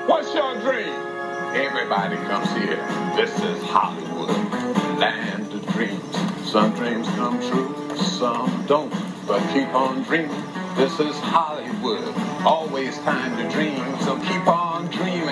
What's your dream? Everybody comes here. This is Hollywood, land of dreams. Some dreams come true, some don't. But keep on dreaming. This is Hollywood. Always time to dream, so keep on dreaming.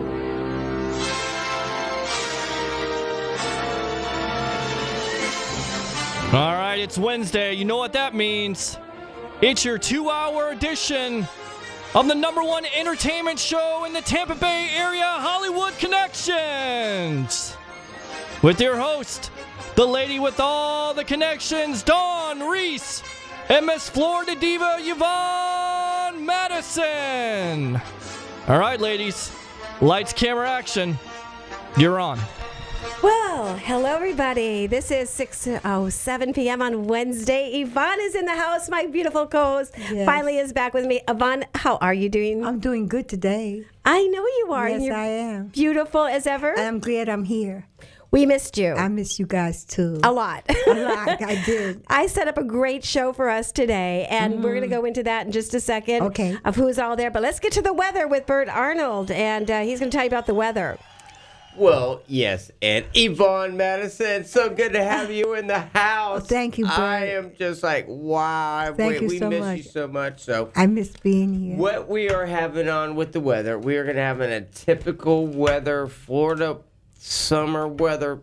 All right, it's Wednesday. You know what that means. It's your 2-hour edition of the number one entertainment show in the Tampa Bay area, Hollywood Connections. With your host, the lady with all the connections, Dawn Reese, and Miss Florida Diva, Yvonne Madison. All right, ladies. Lights, camera, action. You're on. Well, hello, everybody. This is 6:07 p.m. on Wednesday. Yvonne is in the house. My beautiful co-host finally is back with me. Yvonne, how are you doing? I'm doing good today. I know you are. Yes, and you're I am. Beautiful as ever. I'm glad I'm here. We missed you. I miss you guys, too. A lot. A lot, I did. I set up a great show for us today, and we're going to go into that in just a second. Okay. Of who's all there. But let's get to the weather with Bert Arnold, and he's going to tell you about the weather. Well, yes, and Yvonne Madison, so good to have you in the house. Well, thank you, Bert. I am just like, wow. Thank you we so miss much. you so much. So I miss being here. what we are having on with the weather, we are going to have a typical weather, Florida summer weather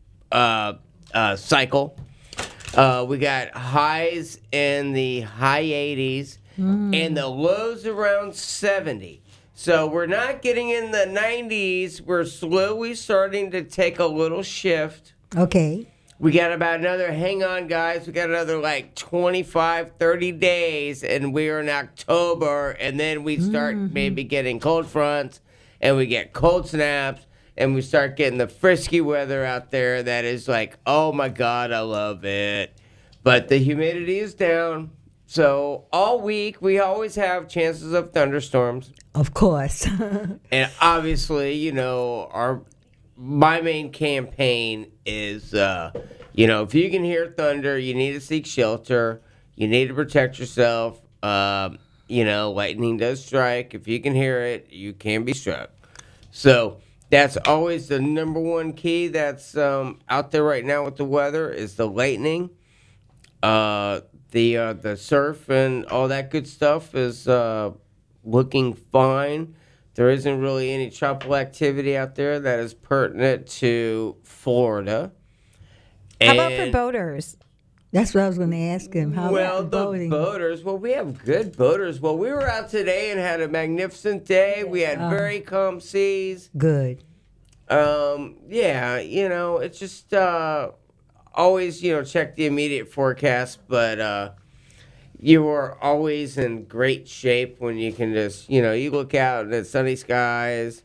cycle. We got highs in the high 80s and the lows around 70. So we're not getting in the 90s. We're slowly starting to take a little shift. Okay. We got about another, hang on, guys. We got another like 25, 30 days, and we're in October. And then we start maybe getting cold fronts, and we get cold snaps, and we start getting the frisky weather out there that is like, oh my God, I love it. But the humidity is down. So all week, we always have chances of thunderstorms. Of course. And obviously, you know, my main campaign is, you know, if you can hear thunder, you need to seek shelter. You need to protect yourself. You know, lightning does strike. If you can hear it, you can be struck. So that's always the number one key that's out there right now with the weather is the lightning. The surf and all that good stuff is looking fine. There isn't really any tropical activity out there that is pertinent to Florida. How about for boaters? That's what I was going to ask him. How about the boating? boaters. Well, we have good boaters. Well, we were out today and had a magnificent day. We had very calm seas. Good. Yeah, you know, it's just always, you know, check the immediate forecast, but you are always in great shape when you can just, you know, you look out at sunny skies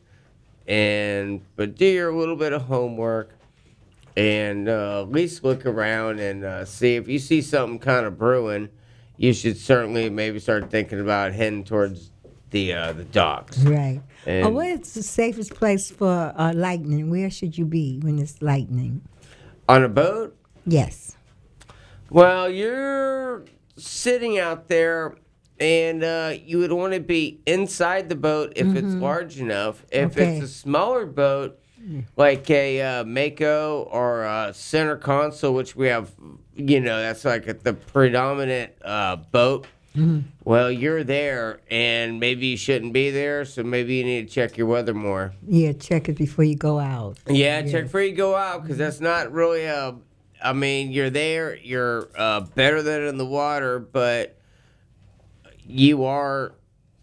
but do your little bit of homework and at least look around and see if you see something kind of brewing, you should certainly maybe start thinking about heading towards the docks. Right. And what is the safest place for lightning? Where should you be when it's lightning? on a boat? Yes. Well, you're sitting out there, and you would want to be inside the boat if it's large enough. If it's a smaller boat, like a Mako or a center console, which we have, you know, that's like the predominant boat. Well, you're there, and maybe you shouldn't be there, so maybe you need to check your weather more. Yeah, check it before you go out. Yeah, check before you go out, because that's not really I mean, you're there, you're better than in the water, but you are,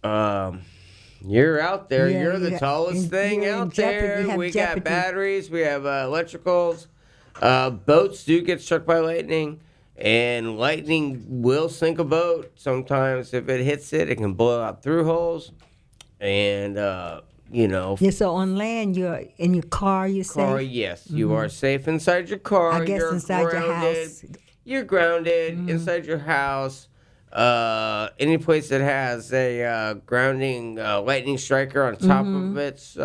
you're out there. Yeah, you're the tallest thing you're in out jeopardy. there. We got jeopardy. batteries, we have electricals. Boats do get struck by lightning, and lightning will sink a boat. Sometimes if it hits it, it can blow out through holes, and you know. Yeah, so on land, you're in your car, you're Car, safe? yes. You are safe inside your car. I guess you're inside grounded. your house. You're grounded inside your house. Any place that has a grounding lightning striker on top of it,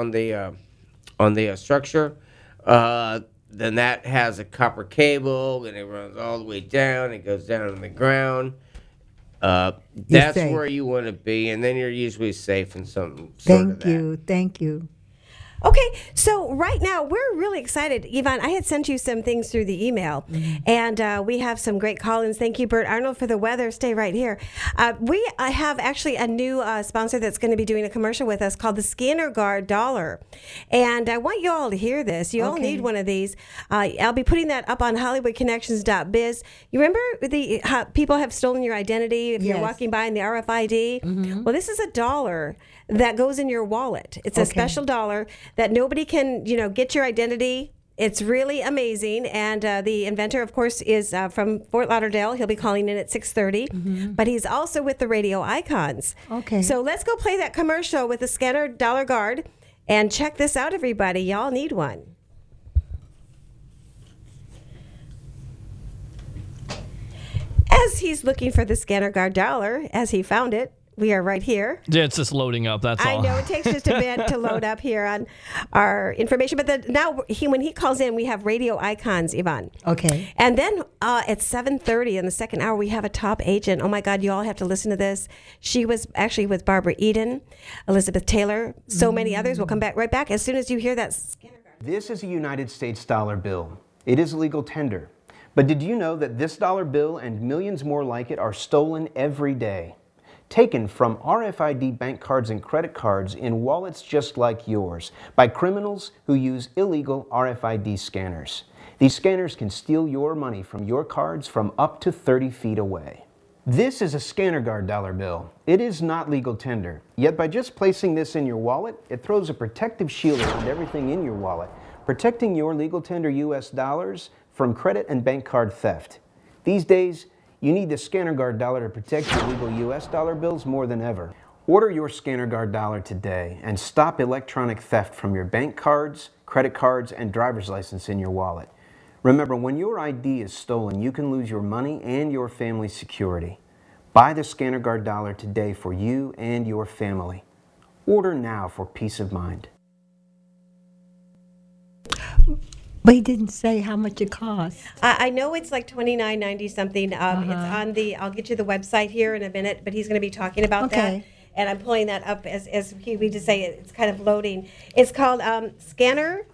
on the structure, then that has a copper cable, and it runs all the way down. It goes down on the ground. That's safe. where you want to be, and then you're usually safe in some sort of that. Thank you. Okay, so right now we're really excited. Yvonne, I had sent you some things through the email, and we have some great call-ins. Thank you, Bert Arnold, for the weather. Stay right here. We have actually a new sponsor that's going to be doing a commercial with us called the Scanner Guard Dollar, and I want you all to hear this. You all need one of these. I'll be putting that up on HollywoodConnections.biz. You remember how people have stolen your identity if you're walking by in the RFID? Well, this is a dollar that goes in your wallet. It's a special dollar that nobody can, get your identity. It's really amazing. And the inventor, of course, is from Fort Lauderdale. He'll be calling in at 6:30. But he's also with the Radio Icons. Okay. So let's go play that commercial with the Scanner Dollar Guard. And check this out, everybody. Y'all need one. As he's looking for the Scanner Guard Dollar, as he found it, we are right here. Yeah, it's just loading up, that's all. I know, it takes just a bit to load up here on our information. But now, when he calls in, we have Radio Icons, Yvonne. Okay. And then at 7:30 in the second hour, we have a top agent. Oh, my God, you all have to listen to this. She was actually with Barbara Eden, Elizabeth Taylor, so many others. We'll come back right back as soon as you hear that. This is a United States dollar bill. It is legal tender. But did you know that this dollar bill and millions more like it are stolen every day? Taken from RFID bank cards and credit cards in wallets just like yours by criminals who use illegal RFID scanners. These scanners can steal your money from your cards from up to 30 feet away. This is a Scanner Guard dollar bill. It is not legal tender, yet by just placing this in your wallet, it throws a protective shield around everything in your wallet, protecting your legal tender US dollars from credit and bank card theft. These days, you need the Scanner Guard dollar to protect your legal U.S. dollar bills more than ever. Order your Scanner Guard dollar today and stop electronic theft from your bank cards, credit cards, and driver's license in your wallet. Remember, when your ID is stolen, you can lose your money and your family's security. Buy the Scanner Guard dollar today for you and your family. Order now for peace of mind. But he didn't say how much it costs. I know it's like $29.90 something. It's on the. I'll get you the website here in a minute, but he's going to be talking about that. And I'm pulling that up as we just say it's kind of loading. It's called Scanner,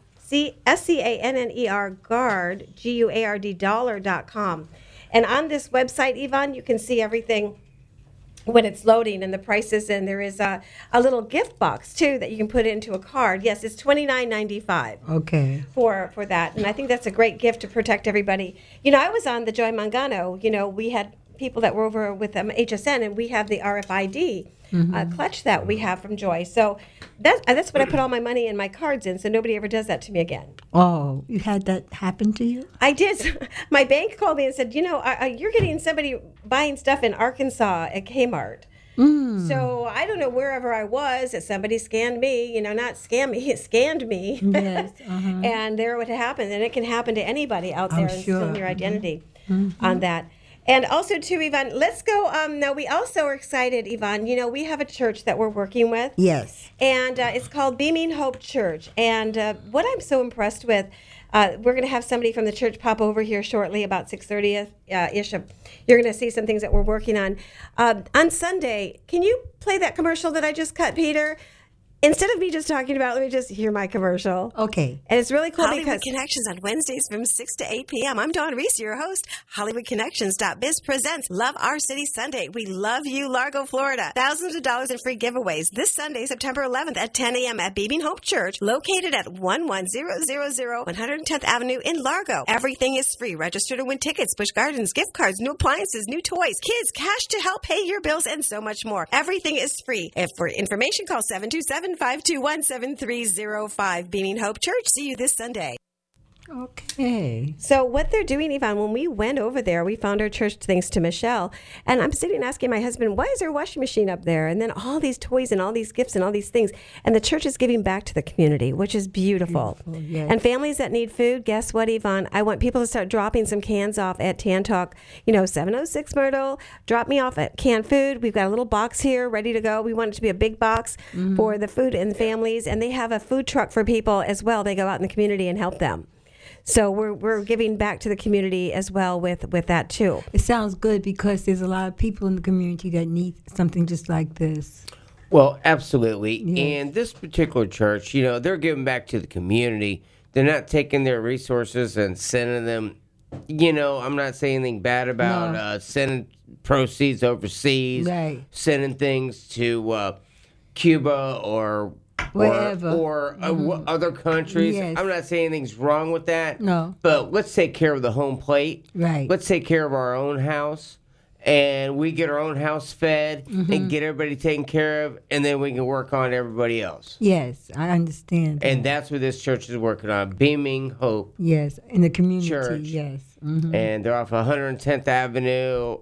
SCANNER Guard, GUARD dollar.com. And on this website, Yvonne, you can see everything when it's loading and the prices, and there is a little gift box too that you can put into a card. Yes, it's $29.95. Okay. For that, and I think that's a great gift to protect everybody. I was on the Joy Mangano. We had people that were over with HSN, and we have the RFID clutch that we have from Joy. So that's what I put all my money and my cards in, so nobody ever does that to me again. Oh, you had that happen to you? I did. My bank called me and said, you're getting somebody buying stuff in Arkansas at Kmart. So I don't know, wherever I was, that somebody scanned me, not scam me, it scanned me. Yes. And there would happen. And it can happen to anybody out there and stealing your identity on that. And also, too, Yvonne, let's go. Now, we also are excited, Yvonne. We have a church that we're working with. Yes. And it's called Beaming Hope Church. And what I'm so impressed with, we're going to have somebody from the church pop over here shortly, about 6:30-ish. You're going to see some things that we're working on. On Sunday, can you play that commercial that I just cut, Peter? Instead of me just talking about, let me just hear my commercial. Okay. And it's really cool Hollywood Connections on Wednesdays from 6 to 8 p.m. I'm Dawn Reese, your host. HollywoodConnections.biz presents Love Our City Sunday. We love you, Largo, Florida. Thousands of dollars in free giveaways this Sunday, September 11th at 10 a.m. at Beaming Hope Church, located at 11000 110th Avenue in Largo. Everything is free. Register to win tickets, Busch Gardens, gift cards, new appliances, new toys, kids, cash to help pay your bills, and so much more. Everything is free. If for information, call 727-521-7305. Beaming Hope Church. See you this Sunday. Okay. So what they're doing, Yvonne, when we went over there, we found our church thanks to Michelle. And I'm sitting asking my husband, why is there a washing machine up there? And then all these toys and all these gifts and all these things. And the church is giving back to the community, which is beautiful. Yes. And families that need food, guess what, Yvonne? I want people to start dropping some cans off at Tantalk, 706 Myrtle. Drop me off at canned food. We've got a little box here ready to go. We want it to be a big box for the food and families. And they have a food truck for people as well. They go out in the community and help them. So we're giving back to the community as well with that too. It sounds good because there's a lot of people in the community that need something just like this. Well, absolutely. Yes. And this particular church, they're giving back to the community. They're not taking their resources and sending them, I'm not saying anything bad about sending proceeds overseas, Right. sending things to Cuba or Wherever. or other countries. Yes. I'm not saying anything's wrong with that. No. But let's take care of the home plate. Right. Let's take care of our own house. And we get our own house fed and get everybody taken care of, and then we can work on everybody else. Yes, I understand. And that's what this church is working on, Beaming Hope. Yes, in the community. Church. Yes. And they're off 110th Avenue,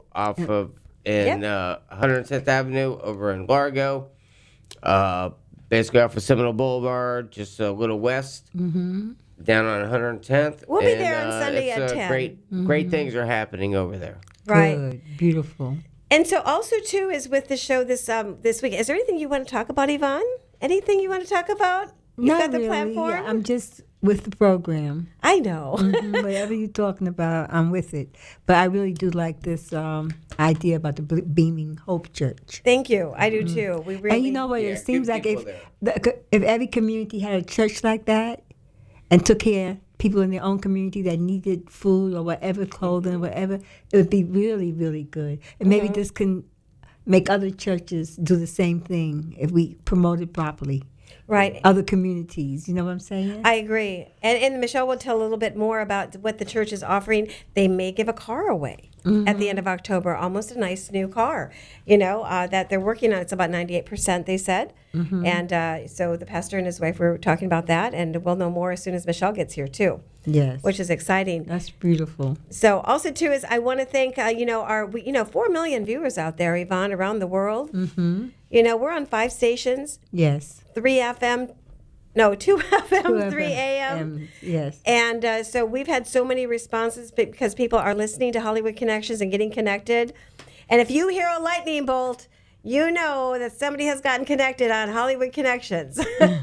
110th Avenue over in Largo. Basically off of Seminole Boulevard, just a little west, down on 110th. We'll be there on Sunday at 10. Great things are happening over there. Right. Good. Beautiful. And so also too is with the show this week. Is there anything you want to talk about, Yvonne? Anything you want to talk about? You've Not got the really. platform. Yeah, I'm just with the program. I know. Whatever you're talking about, I'm with it. But I really do like this idea about the Beaming Hope Church. Thank you. I do too. We really. And you know what? Yeah, It seems good like people if every community had a church like that and took care of people in their own community that needed food or whatever, clothing, whatever, it would be really, really good. And maybe this can make other churches do the same thing if we promote it properly. Right. Other communities, you know what I'm saying? I agree. And Michelle will tell a little bit more about what the church is offering. They may give a car away at the end of October, almost a nice new car, that they're working on. It's about 98%, they said. And so the pastor and his wife were talking about that, and we'll know more as soon as Michelle gets here, too. Yes. Which is exciting. That's beautiful. So also, too, is I want to thank, our 4 million viewers out there, Yvonne, around the world. We're on 5 stations. Yes. 2 FM, 3 AM. Yes. And so we've had so many responses because people are listening to Hollywood Connections and getting connected. And if you hear a lightning bolt, you know that somebody has gotten connected on Hollywood Connections,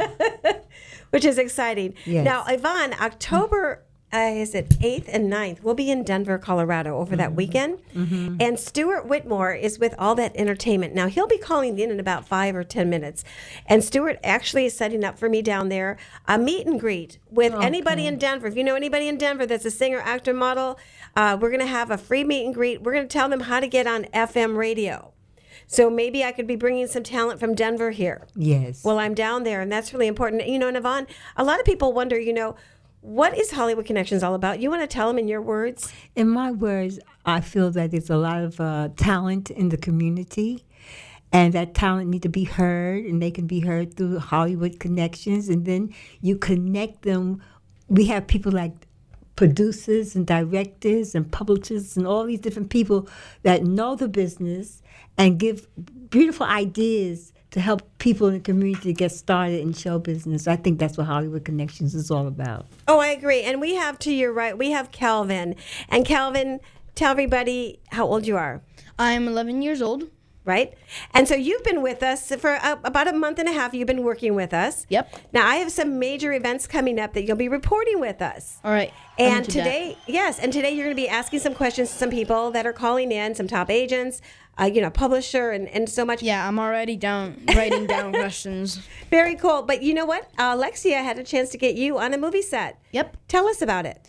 which is exciting. Yes. Now, Yvonne, October, is it 8th and 9th? We'll be in Denver, Colorado over that weekend. And Stuart Whitmore is with All That Entertainment. Now, he'll be calling in about 5 or 10 minutes. And Stuart actually is setting up for me down there a meet and greet with anybody in Denver. If you know anybody in Denver that's a singer, actor, model, we're going to have a free meet and greet. We're going to tell them how to get on FM radio. So maybe I could be bringing some talent from Denver here. Yes. Well, I'm down there, and that's really important. And Yvonne, a lot of people wonder, what is Hollywood Connections all about? You want to tell them in your words? In my words, I feel that there's a lot of talent in the community, and that talent need to be heard, and they can be heard through Hollywood Connections, and then you connect them. We have people like producers and directors and publishers and all these different people that know the business and give beautiful ideas to help people in the community get started in show business. I think that's what Hollywood Connections is all about. Oh, I agree. And we have, to your right, we have Calvin. And Calvin, tell everybody how old you are. I'm 11 years old. Right? And so you've been with us for about a month and a half. You've been working with us. Yep. Now, I have some major events coming up that you'll be reporting with us. All right. And today, and today you're going to be asking some questions to some people that are calling in, some top agents, publisher, and so much. Yeah, I'm already writing down questions. Very cool. But you know what? Alexia had a chance to get you on a movie set. Yep. Tell us about it.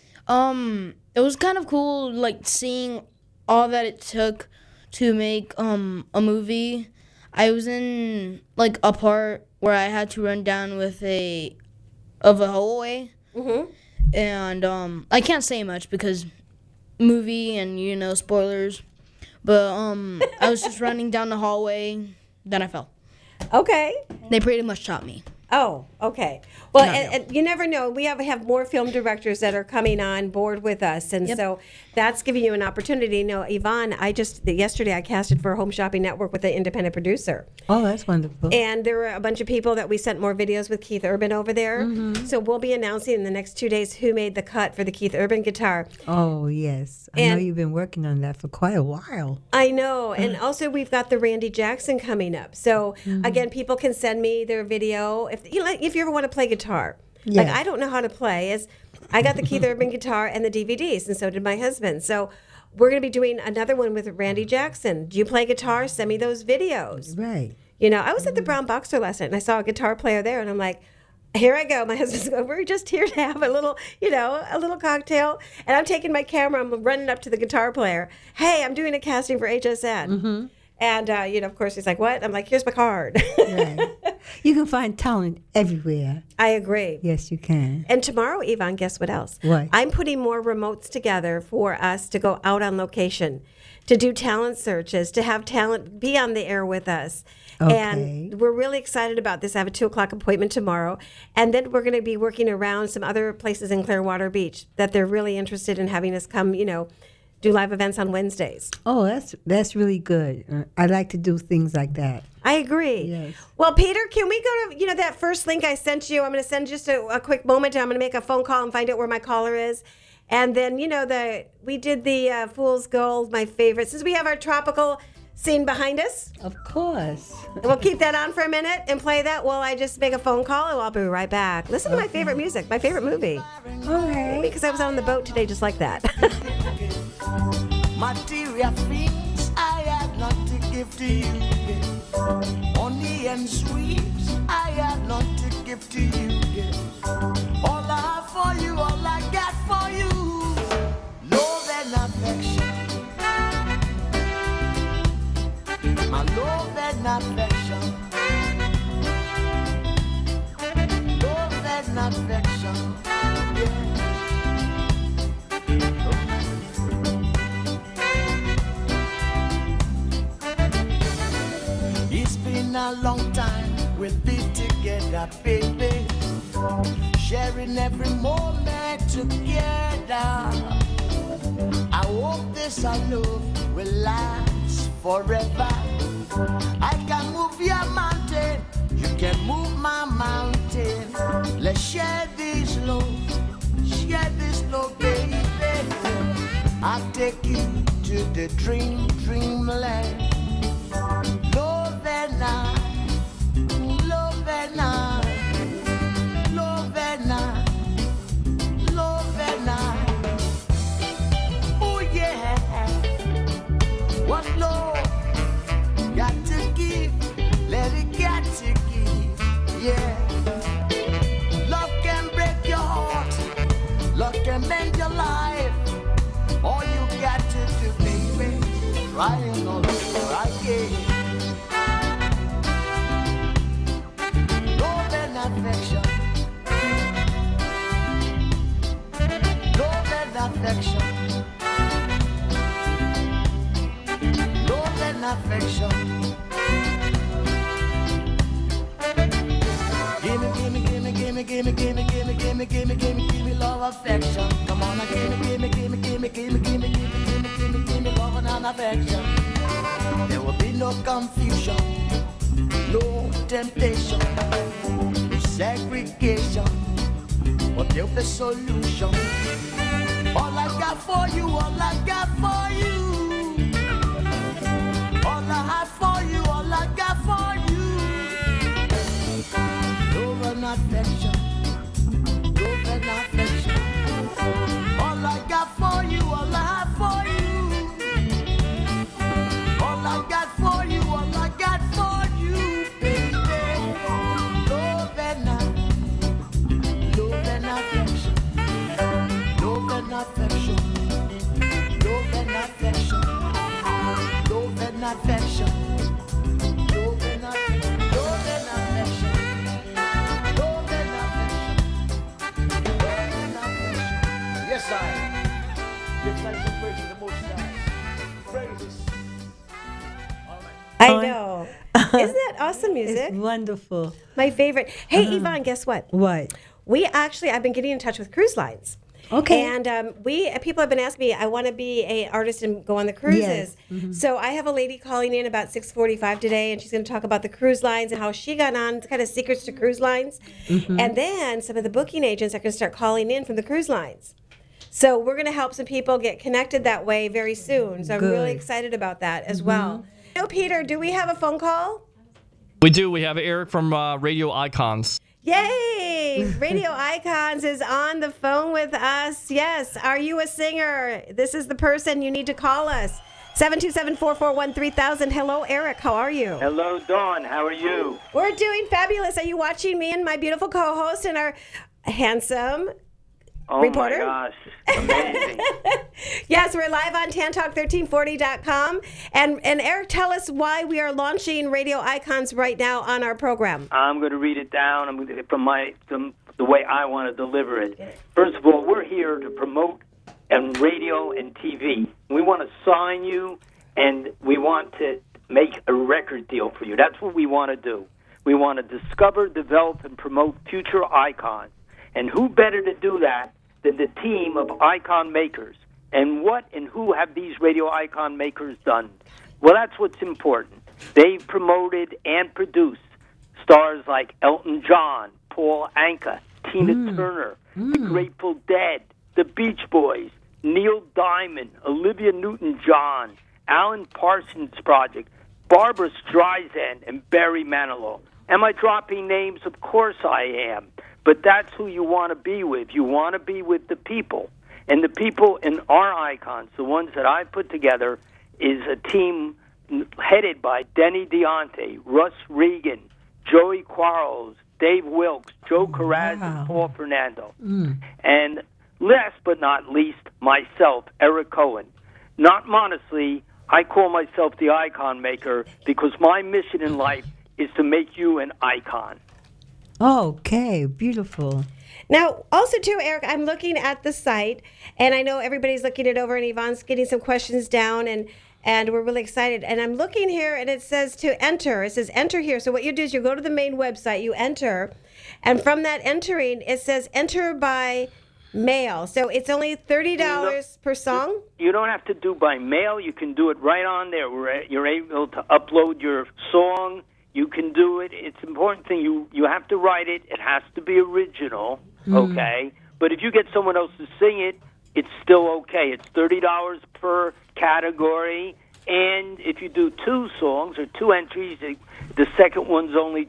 It was kind of cool, seeing all that it took to make a movie. I was in a part where I had to run down with a hallway. And I can't say much because movie and spoilers. But I was just running down the hallway, then I fell. Okay. They pretty much shot me. Oh, okay. Well, and you never know. We have more film directors that are coming on board with us, and so that's giving you an opportunity. Yvonne, yesterday I casted for Home Shopping Network with an independent producer. Oh, that's wonderful. And there were a bunch of people that we sent more videos with Keith Urban over there. So we'll be announcing in the next 2 days who made the cut for the Keith Urban guitar. Oh, yes. I know you've been working on that for quite a while. I know. And also we've got the Randy Jackson coming up. So again, people can send me their video if you ever want to play guitar. Yes. I don't know how to play. I got the Keith Urban guitar and the DVDs, and so did my husband. So we're going to be doing another one with Randy Jackson. Do you play guitar? Send me those videos. Right. You know, I was at the Brown Boxer last night, and I saw a guitar player there, and I'm like, here I go. My husband's going, we're just here to have a little, a little cocktail. And I'm taking my camera. I'm running up to the guitar player. Hey, I'm doing a casting for HSN. Mm-hmm. And, of course, he's like, what? I'm like, here's my card. Right. You can find talent everywhere. I agree. Yes, you can. And tomorrow, Yvonne, guess what else? What? I'm putting more remotes together for us to go out on location, to do talent searches, to have talent be on the air with us. Okay. And we're really excited about this. I have a 2:00 appointment tomorrow. And then we're going to be working around some other places in Clearwater Beach that they're really interested in having us come, do live events on Wednesdays. Oh, that's really good. I like to do things like that. I agree. Yes. Well, Peter, can we go to, that first link I sent you? I'm going to send just a quick moment. I'm going to make a phone call and find out where my caller is. And then, we did the Fool's Gold, my favorite. Since we have our tropical scene behind us. Of course. We'll keep that on for a minute and play that while I just make a phone call, and I'll be right back. Listen to my favorite music, my favorite movie. Okay. Because I was on the boat today just like that. Material things I had not to give to you. Honey and sweets I had not to give to you. All I have for you, all I got for you. Love and affection. My love and affection. Love and affection. Yeah. It's been a long time we've been together, baby. Sharing every moment together. I hope this our love will last forever. I can move your mountain, you can move my mountain. Let's share this love, baby. I'll take you to the dreamland. Love and I, love and I, love and I, love and I. Oh yeah, what love got to give, let it got to give, yeah. Love can break your heart, love can mend your life. All you got to do, baby, trying all over again. Love and affection. Love and affection. Love and affection. Gimme love affection. Come on, gimme love and affection. There will be no confusion, no temptation, no segregation, but there'll be solution. All I got for you, all I got for you. All I have for you, all I got for you. Love and affection, love and affection. All I got for you, all I have for you. All I got for you, all I got for you, baby. Love and affection, love and affection, love and affection, love and affection, love and affection, love and affection, love and affection. Yes, I give thanks and praise to the Most High. Praises. I know. Isn't that awesome music? It's wonderful. My favorite. Hey, Yvonne, guess what? What? I've been getting in touch with cruise lines. Okay. And people have been asking me, I want to be an artist and go on the cruises. Yes. Mm-hmm. So I have a lady calling in about 6:45 today, and she's going to talk about the cruise lines and how she got on, kind of secrets to cruise lines. Mm-hmm. And then some of the booking agents are going to start calling in from the cruise lines. So we're going to help some people get connected that way very soon. So I'm really excited about that as well. So Peter, do we have a phone call? We do. We have Eric from Radio Icons. Yay! morning. Radio Icons is on the phone with us. Yes. Are you a singer? This is the person you need to call us. 727-441-3000. Hello, Eric. How are you? Hello, Dawn. How are you? We're doing fabulous. Are you watching me and my beautiful co-host and our handsome reporter? Oh, my gosh. Amazing. Yes, we're live on tantalk1340.com. And Eric, tell us why we are launching Radio Icons right now on our program. I'm going to read it down from the way I want to deliver it. First of all, we're here to promote and radio and TV. We want to sign you, and we want to make a record deal for you. That's what we want to do. We want to discover, develop, and promote future icons. And who better to do that than the team of icon makers? And what and who have these radio icon makers done? Well, that's what's important. They've promoted and produced stars like Elton John, Paul Anka, Tina Turner, the Grateful Dead, the Beach Boys, Neil Diamond, Olivia Newton-John, Alan Parsons Project, Barbra Streisand, and Barry Manilow. Am I dropping names? Of course I am. But that's who you want to be with. You want to be with the people. And the people in our icons, the ones that I put together, is a team headed by Denny Deonte, Russ Regan, Joey Quarles, Dave Wilkes, Joe Carraz, and Paul Fernando. And last but not least, myself, Eric Cohen. Not modestly, I call myself the icon maker because my mission in life is to make you an icon. Okay, beautiful. Now, also, too, Eric, I'm looking at the site, and I know everybody's looking it over, and Yvonne's getting some questions down, and we're really excited. And I'm looking here, and it says to enter. It says enter here. So what you do is you go to the main website, you enter, and from that entering, it says enter by mail. So it's only $30 per song? You don't have to do by mail. You can do it right on there. You're able to upload your song. You can do it. It's an important thing. You have to write it. It has to be original, okay? But if you get someone else to sing it, it's still okay. It's $30 per category. And if you do two songs or two entries, the second one's only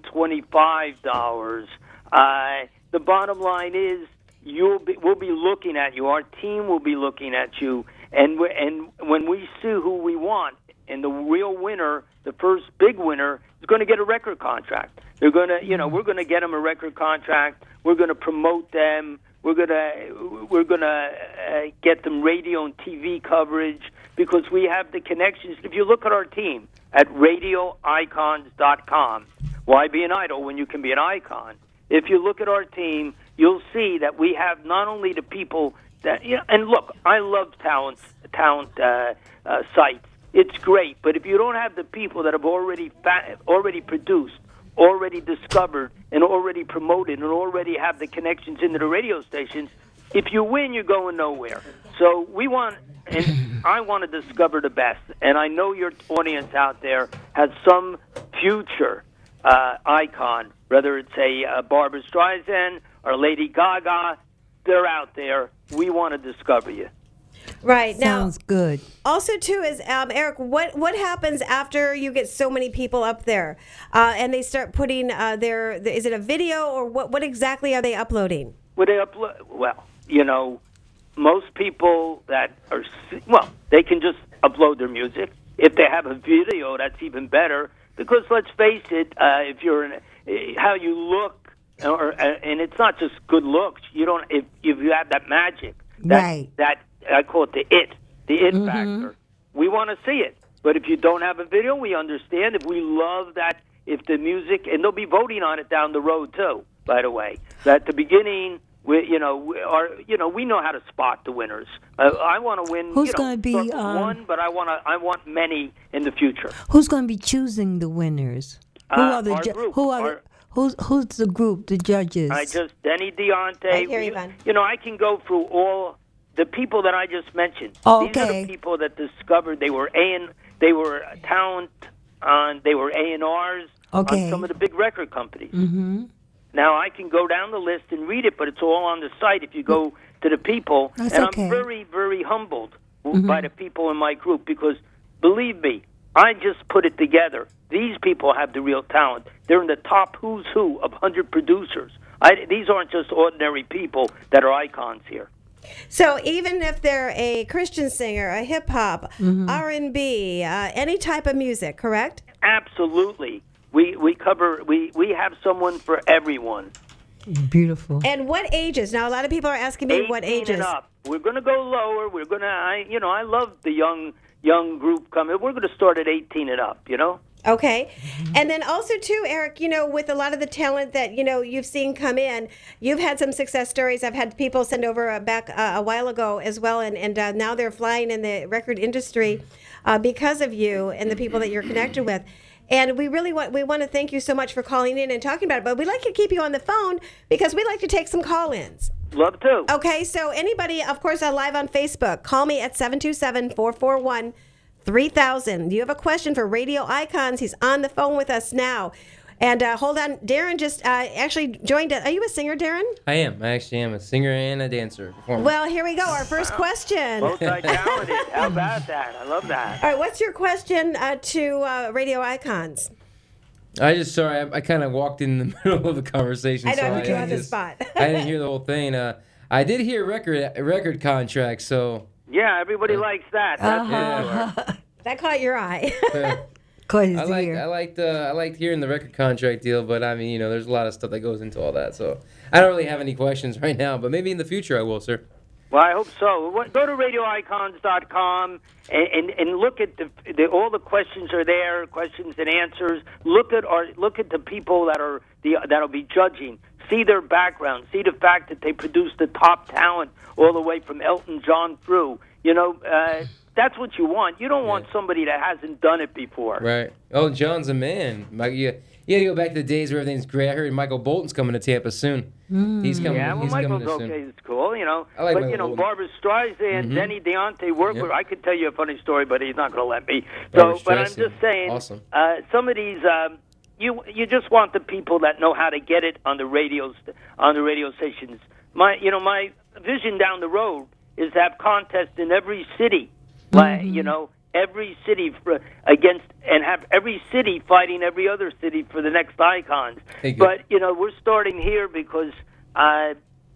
$25. The bottom line is we'll be looking at you. Our team will be looking at you. And when we see who we want, and the real winner, the first big winner, is going to get a record contract. They're going to, we're going to get them a record contract. We're going to promote them. We're going to get them radio and TV coverage because we have the connections. If you look at our team at radioicons.com, why be an idol when you can be an icon? If you look at our team, you'll see that we have not only the people that, and look, I love talent sites. It's great, but if you don't have the people that have already produced, already discovered, and already promoted, and already have the connections into the radio stations, if you win, you're going nowhere. So I want to discover the best, and I know your audience out there has some future icon, whether it's a Barbra Streisand or Lady Gaga. They're out there. We want to discover you. Right. Sounds good. Also, too, is Eric, what happens after you get so many people up there and they start putting is it a video or what exactly are they uploading? What they upload? Well, most people that are, they can just upload their music. If they have a video, that's even better because let's face it, if you're how you look, and it's not just good looks. If you have that magic, that I call it the it factor. We want to see it. But if you don't have a video, we understand. If we love that, if the music, and they'll be voting on it down the road too, by the way. At the beginning, we know how to spot the winners. I want to win. Who's going to be one? But I want many in the future. Who's going to be choosing the winners? Who are the our group. Who's the group? The judges? Denny Deonte. Right here, Yvonne. I can go through all the people that I just mentioned. Oh, These are the people that discovered they were talent on, they were A&Rs on some of the big record companies. Now I can go down the list and read it, but it's all on the site if you go to the people. That's and okay. I'm very, very humbled by the people in my group because, believe me, I just put it together. These people have the real talent. They're in the top who's who of 100 producers. These aren't just ordinary people that are icons here. So even if they're a Christian singer, a hip hop, R&B, any type of music, correct? Absolutely. We have someone for everyone. Beautiful. And what ages? Now, a lot of people are asking me what 18 ages. and up. We're going to go lower. We're going to, I love the young group coming. We're going to start at 18 and up, Okay. And then also, too, Eric, with a lot of the talent that, you've seen come in, you've had some success stories. I've had people send over back a while ago as well, and now they're flying in the record industry because of you and the people that you're connected with. And we want to thank you so much for calling in and talking about it. But we'd like to keep you on the phone because we'd like to take some call-ins. Love to. Okay, so anybody, of course, live on Facebook, call me at 727-441-3000. Do you have a question for Radio Icons? He's on the phone with us now. And hold on, Darren just actually joined us. Are you a singer, Darren? I am. I actually am a singer and a dancer. Performer. Well, here we go. Our first question. Multi-talented. How about that? I love that. All right, what's your question to Radio Icons? I kind of walked in the middle of the conversation. I know, so I put you on the spot. I didn't hear the whole thing. I did hear record contract, so... Yeah, everybody likes that. That's That caught your eye. I liked hearing the record contract deal, but I mean, there's a lot of stuff that goes into all that, so I don't really have any questions right now, but maybe in the future I will, sir. Well, I hope so. Go to radioicons.com and look at all the questions are there, questions and answers. Look at the people that'll be judging. See their background. See the fact that they produce the top talent all the way from Elton John through. That's what you want. You don't want somebody that hasn't done it before. Right. Elton John's a man. You had to go back to the days where everything's great. I heard Michael Bolton's coming to Tampa soon. He's coming. Yeah, well, he's Michael's coming okay. soon. It's cool, I like Michael Bolton. Barbara Streisand, Denny Deontay work with. I could tell you a funny story, but he's not going to let me. Barbra But I'm Streisand. just saying, Awesome. some of these, you just want the people that know how to get it on the radio stations. My vision down the road is to have contests in every city. Every city and have every city fighting every other city for the next icons. But we're starting here because I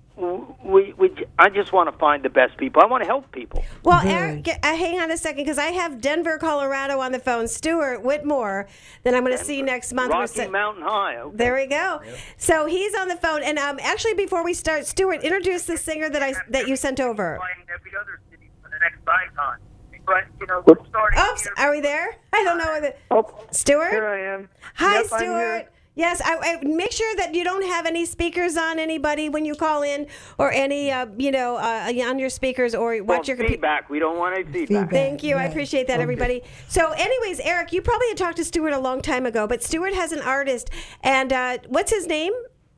just want to find the best people. I want to help people. Well, Eric, hang on a second, because I have Denver, Colorado on the phone. Stuart Whitmore, that I'm going to see next month. Rocky Mountain High. Okay. There we go. Yep. So he's on the phone, and actually, before we start, Stuart, introduce the singer that you sent over. Fighting every other city for the next icon. But, we're starting. Oops, are we there? I don't know. Stuart? Here I am. Hi, Yep, Stuart. Yes, I make sure that you don't have any speakers on anybody when you call in, or any, on your speakers, or watch your computer. Feedback. We don't want any feedback. Thank you. I appreciate that, everybody. So, anyways, Eric, you probably had talked to Stuart a long time ago, but Stuart has an artist, and what's his name?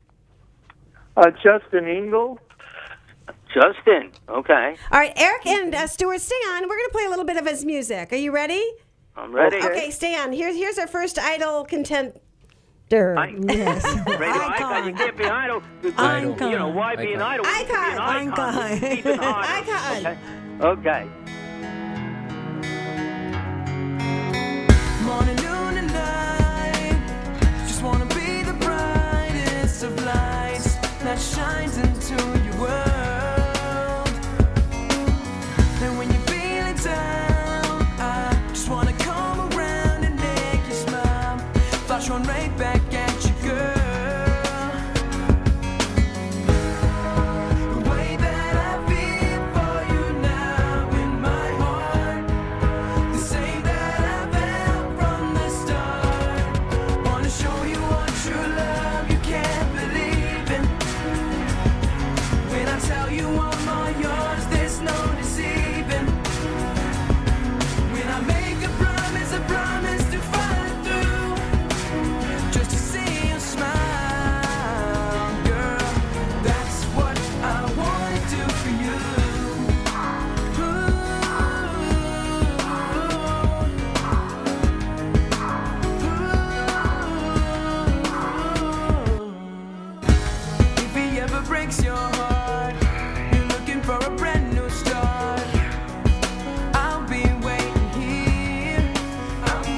Justin Engel. Justin. Okay. All right, Eric and Stuart, stay on. We're going to play a little bit of his music. Are you ready? I'm ready. Okay, stay on. Here's our first Idol contender. Yes. Radio Icon. You can't be an idol. Icon. Why be an idol? Icon. Icon. Okay. Morning, noon, and night. Just wanna be the brightest of lights that shines into your world. And when you're feeling down, I just wanna come around and make you smile. Flash one right back at you, girl. The way that I feel for you now in my heart, the same that I felt from the start. Wanna show you what true love you can't believe in. When I tell you I'm all yours, there's no deceiving. When I make a promise to follow through, just to see you smile, girl. That's what I wanna do for you. If he ever breaks your heart, you're looking for a brand new start, I'll be waiting here. I'm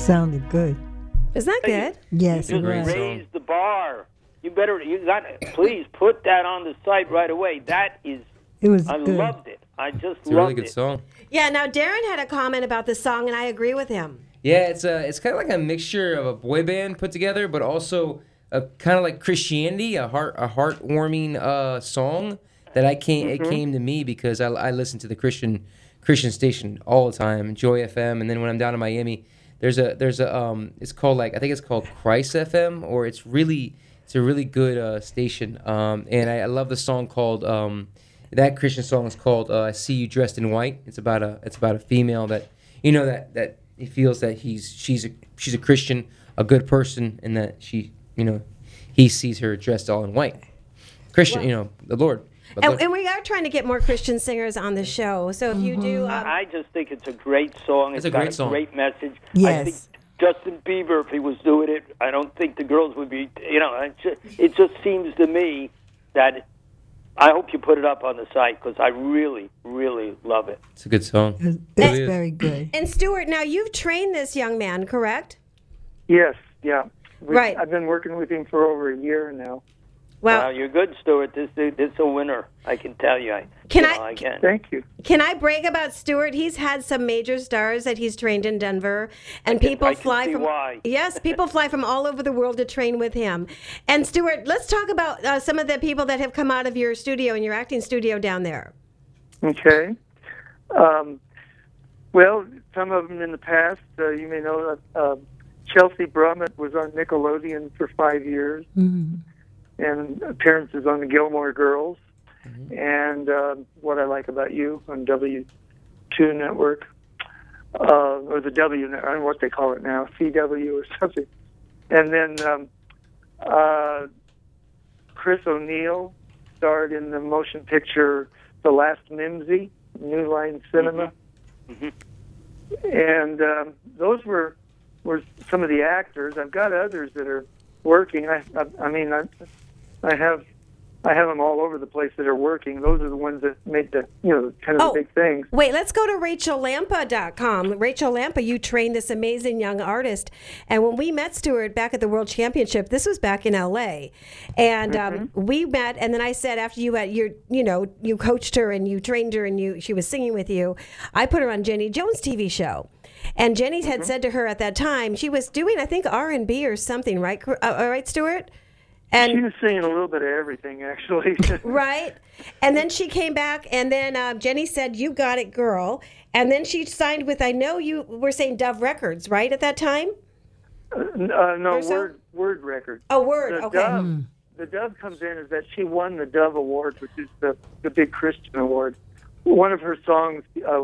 sounded good. Isn't that good? Yes, You it just was. raised the bar. You please put that on the site right away. That is, It was I good. loved it. I just It's a loved really good it. song. Yeah, now Darren had a comment about the song, and I agree with him. Yeah, it's kind of like a mixture of a boy band put together, but also a kind of like Christianity, a heartwarming song that it came to me because I listen to the Christian station all the time, Joy FM, and then when I'm down in Miami, there's a it's called I think it's called Christ FM, or it's a really good station, and I love the song called that Christian song is called I See You Dressed in White. It's about a female that that he feels that she's a Christian, a good person, and that he sees her dressed all in white. Christian, the Lord. And we are trying to get more Christian singers on the show. So if you do, I just think it's a great song. It's a got great song. Great message. Yes. I think Justin Bieber, if he was doing it, I don't think the girls would be. It just seems to me that I hope you put it up on the site because I really, really love it. It's a good song. It's Really is. very good. and Stuart, now you've trained this young man, correct? Yes, yeah. Right. I've been working with him for over a year now. Well, Wow, you're good, Stuart. This is a winner. I can tell you. I can. Thank you. Can I brag about Stuart? He's had some major stars that he's trained in Denver, and people I can fly see from why. yes, people fly from all over the world to train with him. And Stuart, let's talk about some of the people that have come out of your studio and your acting studio down there. Okay. Well, some of them in the past, you may know that Chelsea Brummett was on Nickelodeon for 5 years, and appearances on the Gilmore Girls, and What I Like About You on W2 Network, or the W Network, I don't know what they call it now, CW or something. And then Chris O'Neill starred in the motion picture The Last Mimsy, New Line Cinema. And those were some of the actors. I've got others that are working. I have them all over the place that are working. Those are the ones that made the kind of the big things. Wait, let's go to RachelLampa.com. Rachel Lampa, you trained this amazing young artist. And when we met Stuart back at the World Championship, this was back in L.A. And we met, and then I said after you coached her and you trained her and she was singing with you, I put her on Jenny Jones' TV show. And Jenny had said to her at that time, she was doing, I think, R&B or something, right? All right, Stuart? And she was singing a little bit of everything, actually. Right. And then she came back, and then Jenny said, "You got it, girl." And then she signed with, I know you were saying Dove Records, right, at that time? No, Or so? Word Records. Oh, Word, The okay. The Dove comes in is that she won the Dove Award, which is the big Christian award. One of her songs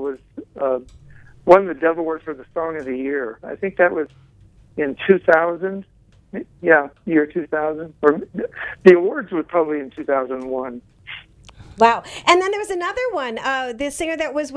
won the Dove Award for the Song of the Year. I think that was in 2000. Yeah, year 2000. Or the awards were probably in 2001. Wow. And then there was another one. The singer that was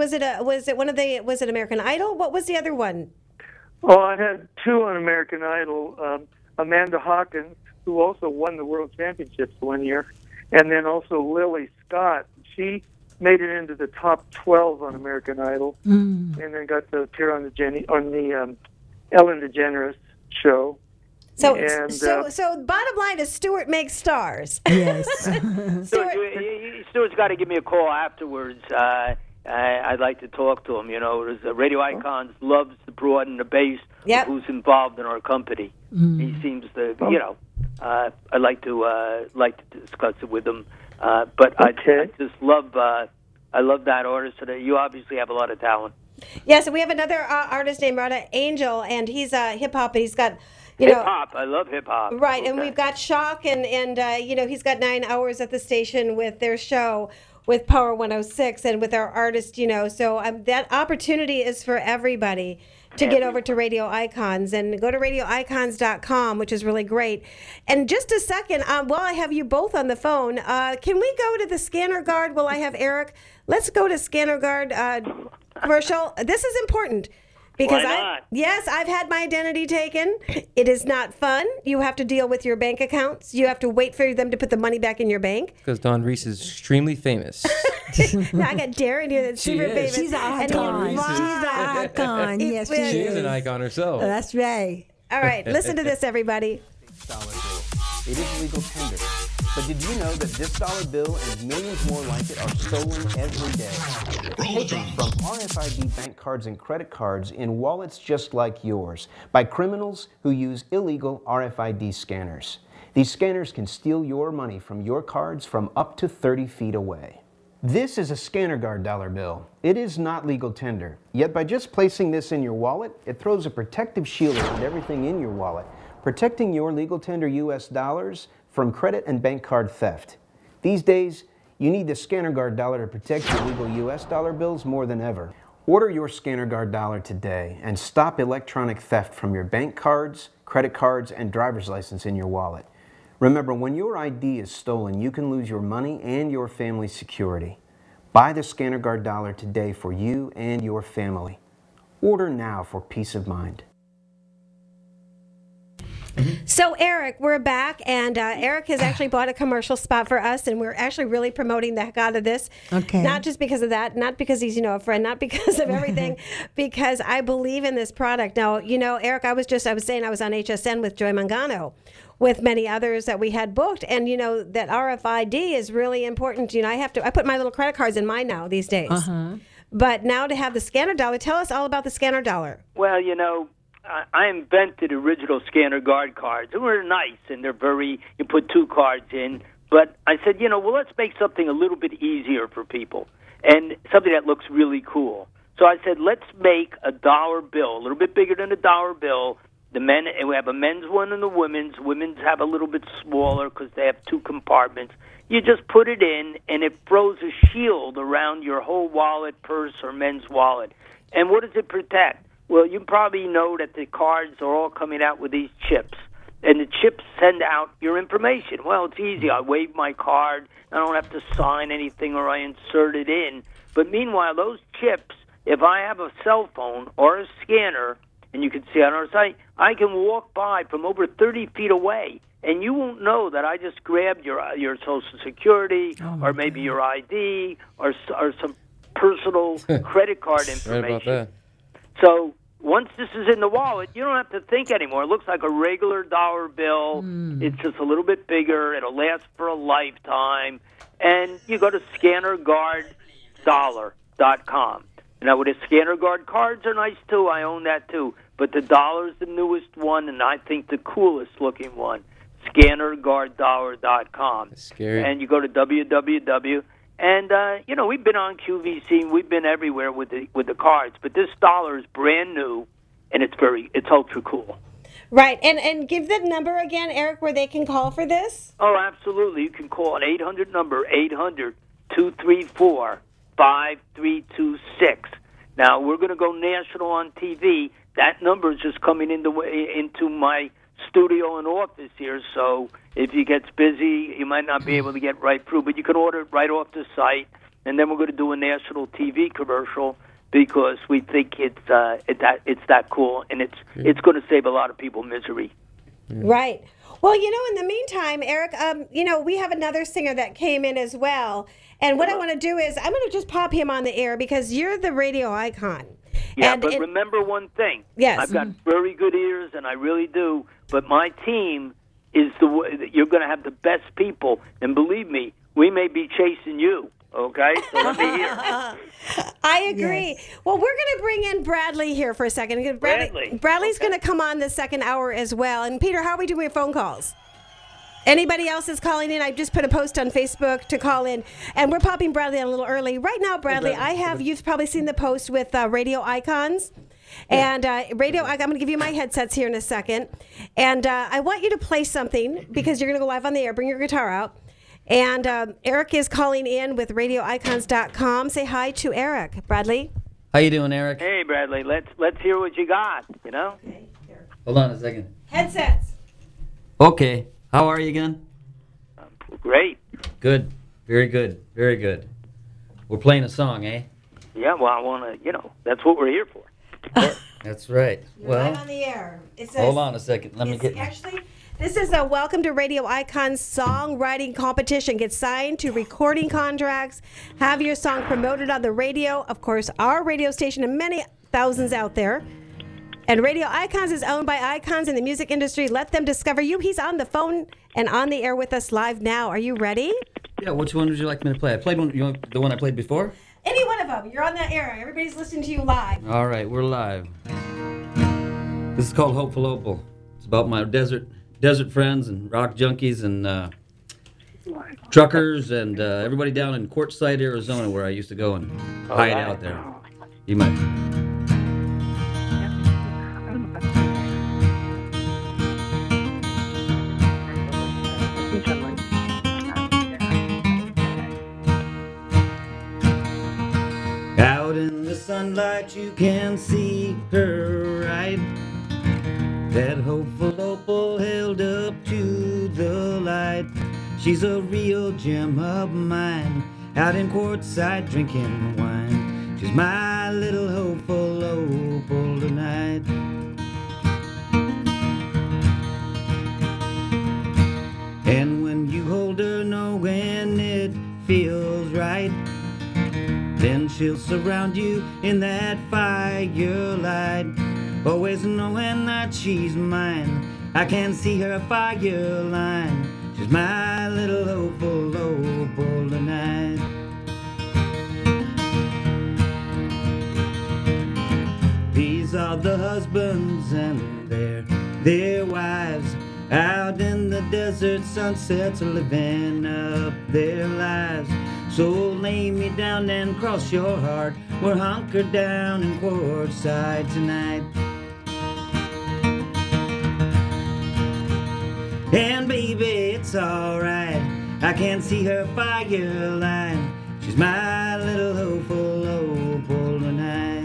it American Idol? What was the other one? Oh, I had two on American Idol. Amanda Hawkins, who also won the World Championships one year, and then also Lily Scott. She made it into the top 12 on American Idol, and then got to appear on the Ellen DeGeneres show. So, And, so bottom line is Stuart makes stars. Yes. Stuart's got to give me a call afterwards. I'd like to talk to him. Radio Icons loves the broad and the base of who's involved in our company. He seems to, I'd like to discuss it with him. But I just love, I love that artist. You obviously have a lot of talent. Yeah, so we have another artist named Rada Angel, and he's hip hop, but he's got, hip hop. I love hip hop. Right, Okay. and we've got Shock, and he's got 9 hours at the station with their show with Power 106 and with our artist, so that opportunity is for everybody to get over to Radio Icons and go to radioicons.com, which is really great. And just a second, while I have you both on the phone, can we go to the Scanner Guard while I have Eric? Let's go to Scanner Guard commercial. This is important. Because Why not? Yes, I've had my identity taken. It is not fun. You have to deal with your bank accounts. You have to wait for them to put the money back in your bank. Because Dawn Reese is extremely famous. Now I got Darren here that's She super is. famous. She's an And icon. he- She's an icon. Yes, she She is is. an icon herself. That's right. All right, listen to this, everybody. Dollar bill. It is legal tender. But did you know that this dollar bill and millions more like it are stolen every day? Taken from RFID bank cards and credit cards in wallets just like yours by criminals who use illegal RFID scanners. These scanners can steal your money from your cards from up to 30 feet away. This is a Scanner Guard dollar bill. It is not legal tender. Yet by just placing this in your wallet, it throws a protective shield around everything in your wallet, protecting your legal tender US dollars from credit and bank card theft. These days, you need the Scanner Guard dollar to protect your legal US dollar bills more than ever. Order your Scanner Guard dollar today and stop electronic theft from your bank cards, credit cards, and driver's license in your wallet. Remember, when your ID is stolen, you can lose your money and your family's security. Buy the Scanner Guard dollar today for you and your family. Order now for peace of mind. So, Eric, we're back, and Eric has actually bought a commercial spot for us, and we're actually really promoting the heck out of this. Okay. Not just because of that, not because he's, a friend, not because of everything, because I believe in this product. Now, Eric, I was saying I was on HSN with Joy Mangano, with many others that we had booked, and that RFID is really important. I put my little credit cards in mine now these days. But now to have the Scanner dollar, tell us all about the Scanner dollar. Well, I invented original Scanner Guard cards. They were nice, and they're you put 2 cards in. But I said, let's make something a little bit easier for people and something that looks really cool. So I said, let's make a dollar bill, a little bit bigger than a dollar bill. And we have a men's one and a women's. Women's have a little bit smaller because they have 2 compartments. You just put it in, and it throws a shield around your whole wallet, purse, or men's wallet. And what does it protect? Well, you probably know that the cards are all coming out with these chips, and the chips send out your information. Well, it's easy. I wave my card. I don't have to sign anything, or I insert it in. But meanwhile, those chips, if I have a cell phone or a scanner, and you can see on our site, I can walk by from over 30 feet away, and you won't know that I just grabbed your Social Security or maybe your ID or some personal credit card information. Right about that. So once this is in the wallet, you don't have to think anymore. It looks like a regular dollar bill. It's just a little bit bigger. It'll last for a lifetime. And you go to ScannerGuardDollar.com. Now, with the Scanner Guard cards are nice, too. I own that, too. But the dollar is the newest one, and I think the coolest-looking one, ScannerGuardDollar.com. That's scary. And you go to www. And we've been on QVC, we've been everywhere with the cards, but this dollar is brand new, and it's ultra cool. Right, and give the number again, Eric, where they can call for this. Oh, absolutely. You can call an 800 number, 800-234-5326. Now, we're going to go national on TV. That number is just coming into my studio and office here, so if you gets busy, you might not be able to get right through, but you can order it right off the site, and then we're going to do a national TV commercial because we think it's that cool, and it's going to save a lot of people misery. Right. Well, in the meantime, Eric, we have another singer that came in as well, and what I want to do is I'm going to just pop him on the air because you're the radio icon. Yeah, but remember one thing. Yes. I've got very good ears, and I really do. But my team is you're going to have the best people, and believe me, we may be chasing you. Okay, so let me hear. I agree. Yes. Well, we're going to bring in Bradley here for a second. Bradley's going to come on the second hour as well. And Peter, how are we doing with phone calls? Anybody else is calling in? I just put a post on Facebook to call in, and we're popping Bradley on a little early. Right now, Bradley, you've probably seen the post with Radio Icons. And Radio Icon, I'm going to give you my headsets here in a second. And I want you to play something because you're going to go live on the air. Bring your guitar out. And Eric is calling in with RadioIcons.com. Say hi to Eric. Bradley? How you doing, Eric? Hey, Bradley. Let's hear what you got, Okay, hold on a second. Headsets. Okay. How are you again? Great. Good. Very good. Very good. We're playing a song, eh? Yeah, well, I want to, that's what we're here for. before. That's right. You're Well, live on the air. It says, hold on a second. Let me it's get. actually. This is a Welcome to Radio Icons songwriting competition. Get signed to recording contracts. Have your song promoted on the radio. Of course, our radio station and many thousands out there. And Radio Icons is owned by icons in the music industry. Let them discover you. He's on the phone and on the air with us live now. Are you ready? Yeah, which one would you like me to play? I played one. You want the one I played before? Any one of them. You're on the air. Everybody's listening to you live. All right, we're live. This is called Hopeful Opal. It's about my desert friends and rock junkies and truckers and everybody down in Quartzsite, Arizona, where I used to go and hide out there. You might. Out in the sunlight you can see her right. That hopeful opal held up to the light. She's a real gem of mine, out in Quartzsite drinking wine. She's my little hopeful opal tonight. And when you hold her knowing it feels right, then she'll surround you in that firelight. Always knowing that she's mine, I can see her fire line. She's my little hopeful opal tonight. These are the husbands and their wives, out in the desert sunsets living up their lives. So lay me down and cross your heart, we're hunkered down in Quartzsite tonight. And baby, it's alright, I can see her firelight. She's my little hopeful opal tonight.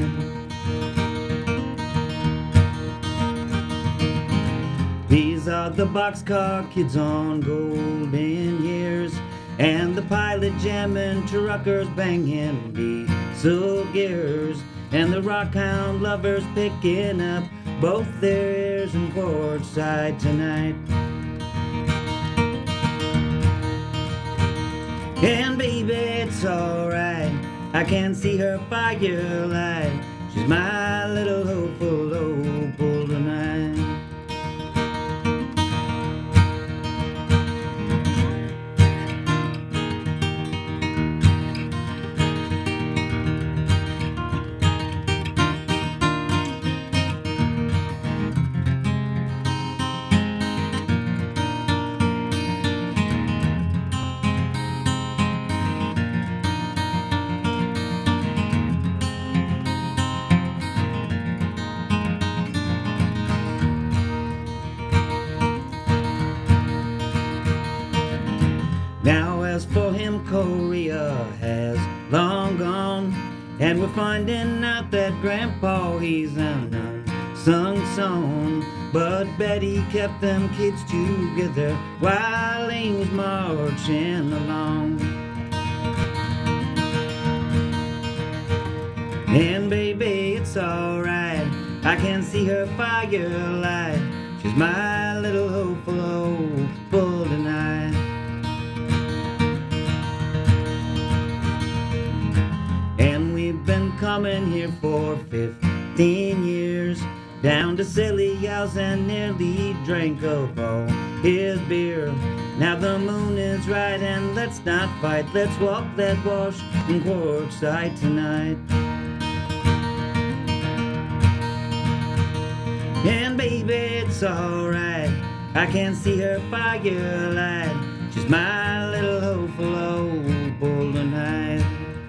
These are the boxcar kids on golden years, and the pilot jamming truckers banging diesel gears, and the rockhound lovers picking up both their ears in Quartzsite tonight. And baby, it's alright, I can see her firelight. She's my little hopeful opal tonight. Now as for him, Korea has long gone, and we're finding out that Grandpa, he's an unsung song. But Betty kept them kids together while he was marching along. And baby, it's alright, I can see her firelight. She's my little hopeful opal tonight. And we've been coming here for 15 years, down to Silly House and nearly drank up all his beer. Now the moon is right and let's not fight, let's walk that wash in Quartzsite tonight. And baby, it's alright, I can see her firelight. She's my little hopeful opal tonight.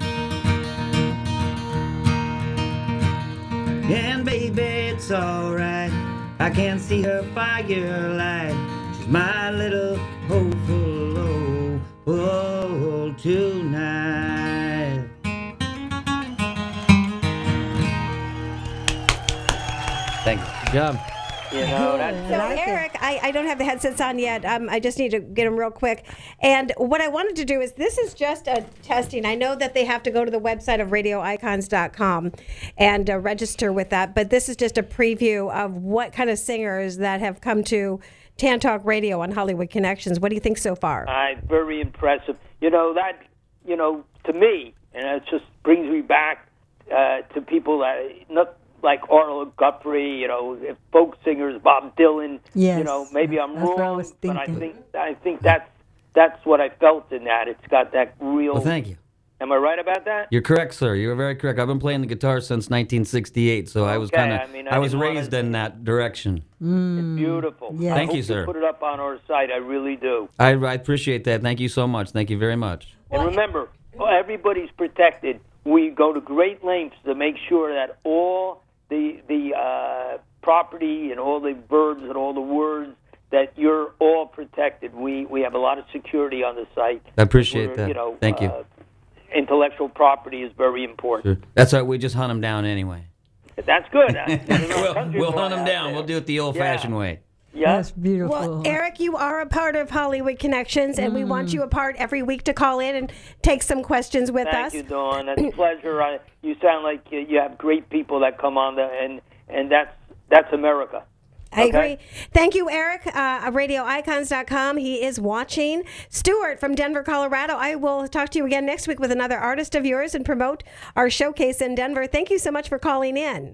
And baby, it's alright, I can see her firelight. She's my little hopeful opal tonight. Thank you. Good job. You know, that's So, Eric, I don't have the headsets on yet. I just need to get them real quick. And what I wanted to do is, this is just a testing. I know that they have to go to the website of radioicons.com and register with that, but this is just a preview of what kind of singers that have come to Tan Talk Radio on Hollywood Connections. What do you think so far? very impressive. You know, that, you know, to me, and it just brings me back to people that, not like Arnold Guthrie, you know, folk singers, Bob Dylan. Yes. You know, maybe I'm That's what I wrong, was but I thinking. think that's what I felt in that. It's got that real. Well, thank you. Am I right about that? You're correct, sir. You're very correct. I've been playing the guitar since 1968, so I was Okay, kind of I mean, I was didn't wanna- raised in that direction. It's beautiful. Yeah. I Thank hope you, sir. Put it up on our site. I really do. I appreciate that. Thank you so much. Thank you very much. And remember, everybody's protected. We go to great lengths to make sure that all the property and all the verbs and all the words, that you're all protected. We have a lot of security on the site. I appreciate We're, that. You know, Thank you. Intellectual property is very important. Sure. That's right. We just hunt them down anyway. That's good. We'll hunt them down. We'll do it the old-fashioned way. Yeah. That's beautiful. Well, Eric, you are a part of Hollywood Connections, and we want you a part every week to call in and take some questions with Thank us. you, Dawn. It's a pleasure. You sound like you have great people that come on, and that's America. I Okay? agree. Thank you, Eric. RadioIcons.com. He is watching. Stuart from Denver, Colorado. I will talk to you again next week with another artist of yours and promote our showcase in Denver. Thank you so much for calling in.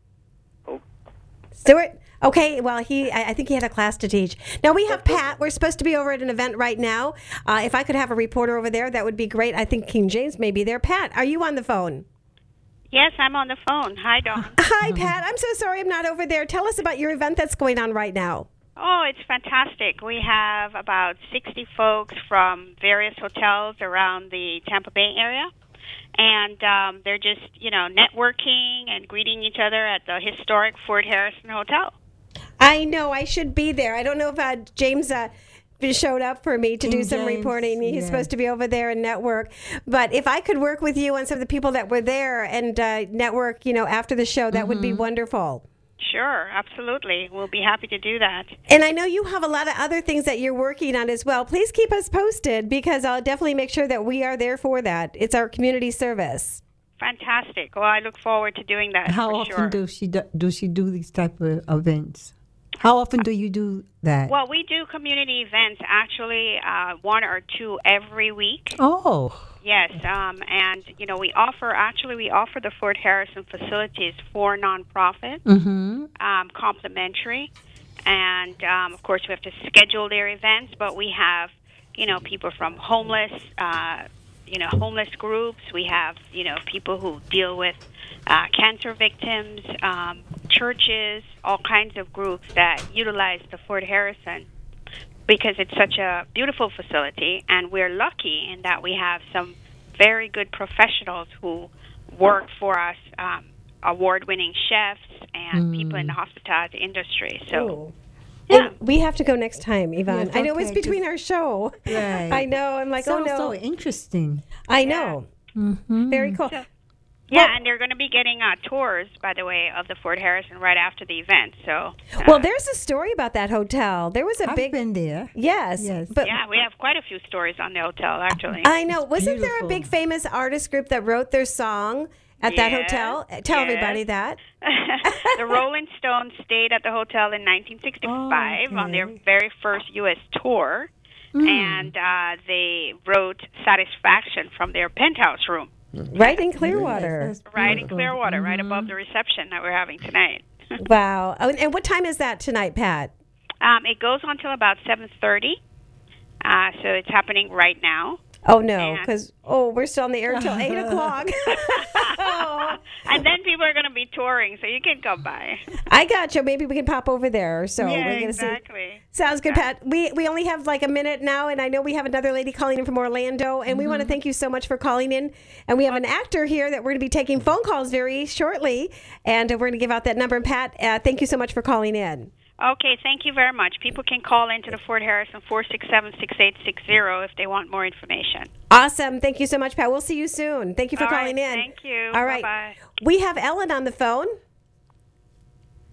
Stuart? Okay, well, I think he had a class to teach. Now, we have Pat. We're supposed to be over at an event right now. If I could have a reporter over there, that would be great. I think King James may be there. Pat, are you on the phone? Yes, I'm on the phone. Hi, Dawn. Hi, Pat. I'm so sorry I'm not over there. Tell us about your event that's going on right now. Oh, it's fantastic. We have about 60 folks from various hotels around the Tampa Bay area. And they're just, you know, networking and greeting each other at the historic Fort Harrison Hotel. I know. I should be there. I don't know if James showed up for me to do some James, reporting. He's yeah. supposed to be over there and network. But if I could work with you on some of the people that were there and network, you know, after the show, that would be wonderful. Sure, absolutely. We'll be happy to do that. And I know you have a lot of other things that you're working on as well. Please keep us posted, because I'll definitely make sure that we are there for that. It's our community service. Fantastic. Well, I look forward to doing that. How for often sure. does she do these type of events? How often do you do that? Well, we do community events, actually, 1 or 2 every week. Oh. Yes, and, you know, we offer the Fort Harrison facilities for nonprofit, complimentary, and, of course, we have to schedule their events, but we have, you know, people from homeless groups. We have, you know, people who deal with cancer victims, churches, all kinds of groups that utilize the Fort Harrison because it's such a beautiful facility, and we're lucky in that we have some very good professionals who work for us, award-winning chefs and people in the hospitality industry. So, yeah. We have to go next time, Yvonne. Yes, I know it's okay, between our show. Right. I know. I'm like, Sounds oh, no. so interesting. I know. Very cool. yeah, and they're going to be getting tours, by the way, of the Fort Harrison right after the event. So, Well, there's a story about that hotel. There was a I've big. been there. Yes. But yeah, we have quite a few stories on the hotel, actually. I know. Wasn't there a beautiful. big famous artist group that wrote their song at that Yes, hotel? Tell yes. everybody that. The Rolling Stones stayed at the hotel in 1965 on their very first U.S. tour, and they wrote Satisfaction from their penthouse room. Right in Clearwater. Right in Clearwater, right above the reception that we're having tonight. Wow. Oh, and what time is that tonight, Pat? It goes on till about 7:30, so it's happening right now. Oh, no, because, we're still on the air till 8 o'clock. And then people are going to be touring, so you can come by. I got you. Maybe we can pop over there. So Yeah, we're gonna exactly. see. Sounds good, Pat. We only have like a minute now, and I know we have another lady calling in from Orlando, and we want to thank you so much for calling in. And we have an actor here that we're going to be taking phone calls very shortly, and we're going to give out that number. And Pat, thank you so much for calling in. Okay, thank you very much. People can call into the Fort Harrison 467-6860 if they want more information. Awesome. Thank you so much, Pat. We'll see you soon. Thank you for All right, calling in. thank you. All right. Bye-bye. We have Ellen on the phone.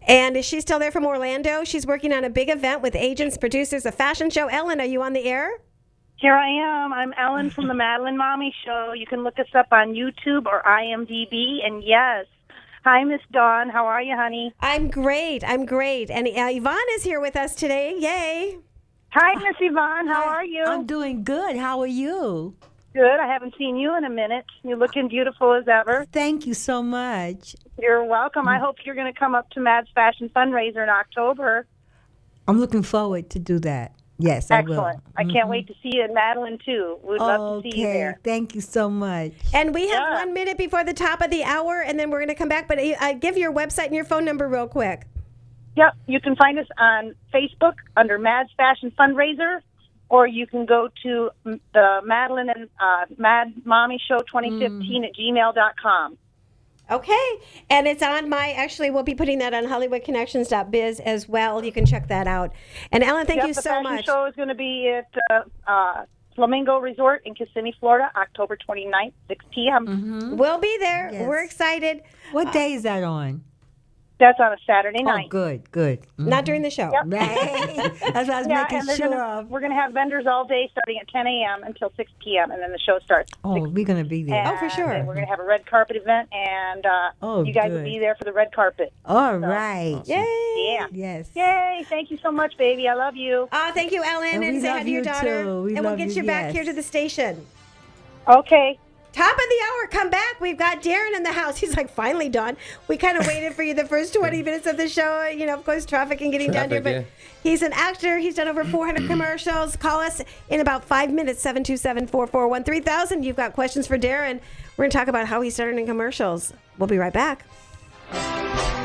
And is she still there from Orlando? She's working on a big event with agents, producers, a fashion show. Ellen, are you on the air? Here I am. I'm Ellen from the Madeline Mommy Show. You can look us up on YouTube or IMDb. And yes, hi, Miss Dawn. How are you, honey? I'm great. And Yvonne is here with us today. Yay. Hi, Miss Yvonne. How are you? I'm doing good. How are you? Good. I haven't seen you in a minute. You're looking beautiful as ever. Thank you so much. You're welcome. I hope you're going to come up to Mad's Fashion Fundraiser in October. I'm looking forward to do that. Yes, I will. Excellent. I can't wait to see you in Madeline, too. We'd love to see you there. Thank you so much. And we have 1 minute before the top of the hour, and then we're going to come back. But give your website and your phone number real quick. Yep. You can find us on Facebook under Mad's Fashion Fundraiser, or you can go to the Madeline and Mad Mommy Show 2015 at gmail.com. Okay. And it's on we'll be putting that on HollywoodConnections.biz as well. You can check that out. And Ellen, thank you so much. The fashion show is going to be at Flamingo Resort in Kissimmee, Florida, October 29th, 6 p.m. We'll be there. Yes. We're excited. What day is that on? That's on a Saturday night. Oh, good. Not during the show. Yep. Right. That's what I was making sure of. We're going to have vendors all day starting at 10 a.m. until 6 p.m., and then the show starts. Oh, we're going to be there. Oh, for sure. And we're going to have a red carpet event, and you guys will be there for the red carpet. All right. Yay. Yeah. Yes. Yay. Thank you so much, baby. I love you. Oh, thank you, Ellen. And we say hi love to your you, daughter. too. We and we'll love get you, you back yes. here to the station. Okay. Top of the hour, come back. We've got Darren in the house. He's like, finally, Dawn. We kind of waited for you the first 20 minutes of the show. You know, of course, traffic and getting down here. But he's an actor. He's done over 400 commercials. Call us in about 5 minutes, 727-441-3000. You've got questions for Darren. We're going to talk about how he started in commercials. We'll be right back.